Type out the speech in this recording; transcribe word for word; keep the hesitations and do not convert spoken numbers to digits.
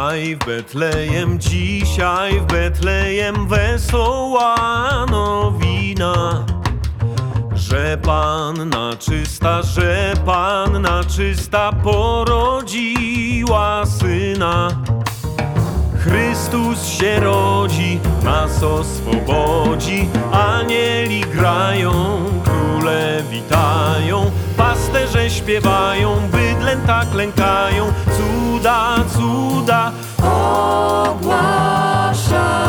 Dzisiaj w Betlejem, dzisiaj w Betlejem wesoła nowina, że Panna czysta, że Panna czysta porodziła Syna. Chrystus się rodzi, nas oswobodzi, anieli grają, króle witają, pasterze śpiewają, bydlęta klękają, cuda, cuda ogłaszają.